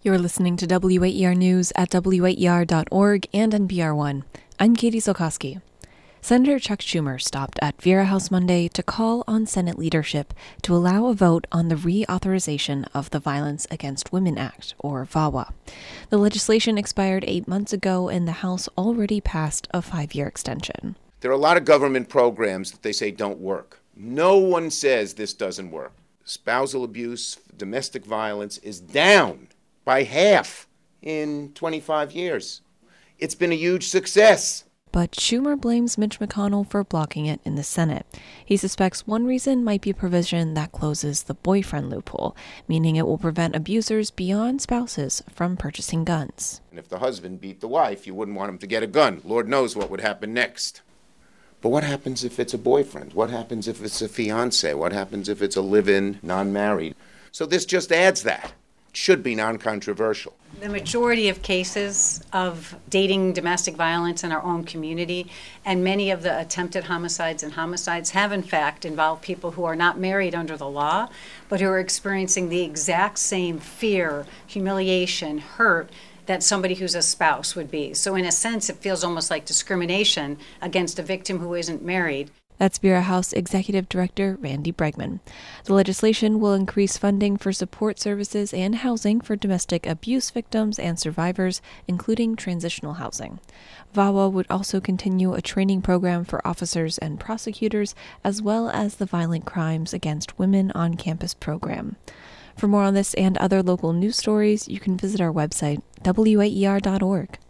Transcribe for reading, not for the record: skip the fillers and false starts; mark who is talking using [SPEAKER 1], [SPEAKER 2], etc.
[SPEAKER 1] You're listening to WAER News at WAER.org and NPR One. I'm Katie Sokoski. Senator Chuck Schumer stopped at Vera House Monday to call on Senate leadership to allow a vote on the reauthorization of the Violence Against Women Act, or VAWA. The legislation expired 8 months ago, and the House already passed a 5-year extension.
[SPEAKER 2] There are a lot of government programs that they say don't work. No one says this doesn't work. Spousal abuse, domestic violence is down by half in 25 years. It's been a huge success.
[SPEAKER 1] But Schumer blames Mitch McConnell for blocking it in the Senate. He suspects one reason might be a provision that closes the boyfriend loophole, meaning it will prevent abusers beyond spouses from purchasing guns.
[SPEAKER 2] And if the husband beat the wife, you wouldn't want him to get a gun. Lord knows what would happen next. But what happens if it's a boyfriend? What happens if it's a fiancé? What happens if it's a live-in, non-married? So this just adds that. Should be non-controversial.
[SPEAKER 3] The majority of cases of dating domestic violence in our own community and many of the attempted homicides and homicides have in fact involved people who are not married under the law, but who are experiencing the exact same fear, humiliation, hurt that somebody who's a spouse would be. So in a sense, it feels almost like discrimination against a victim who isn't married.
[SPEAKER 1] That's Vera House Executive Director Randy Bregman. The legislation will increase funding for support services and housing for domestic abuse victims and survivors, including transitional housing. VAWA would also continue a training program for officers and prosecutors, as well as the Violent Crimes Against Women on Campus program. For more on this and other local news stories, you can visit our website, WAER.org.